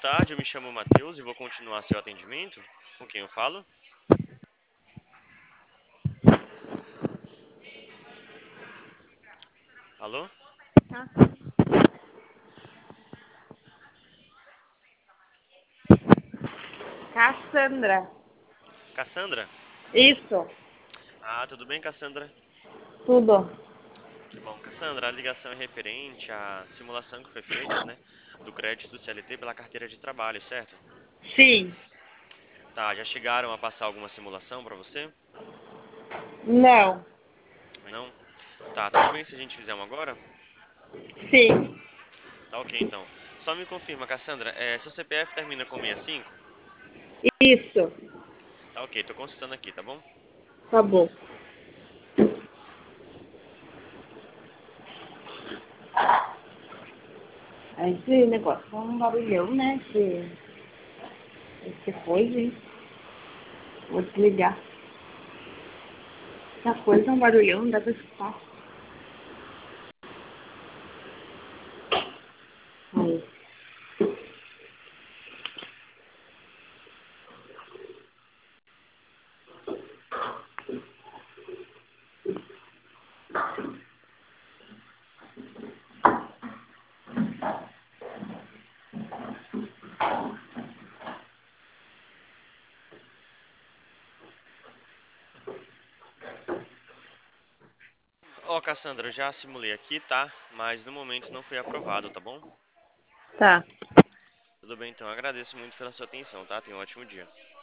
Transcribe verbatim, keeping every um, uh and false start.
tarde, eu me chamo Matheus e vou continuar seu atendimento. Com quem eu falo? Alô? Cassandra. Cassandra? Isso, Ah, tudo bem, Cassandra? tudo. Que bom. Cassandra, a ligação é referente à simulação que foi feita, né, do crédito do C L T pela carteira de trabalho, certo? Sim. Tá, já chegaram a passar alguma simulação pra você? Não. Não? Tá, tudo bem se a gente fizer uma agora? Sim. Tá ok, então. Só me confirma, Cassandra, é, seu C P F termina com sessenta e cinco? Isso. Tá ok, tô consultando aqui, tá bom? Tá bom. Esse negócio é um barulhão, né? Esse, esse coisa, hein? Vou desligar. Essa coisa é um barulhão, não dá pra escutar. Aí. Ó, Cassandra, eu já simulei aqui, tá? Mas no momento não foi aprovado, tá bom? Tá. Tudo bem, então. Agradeço muito pela sua atenção, tá? Tenha um ótimo dia.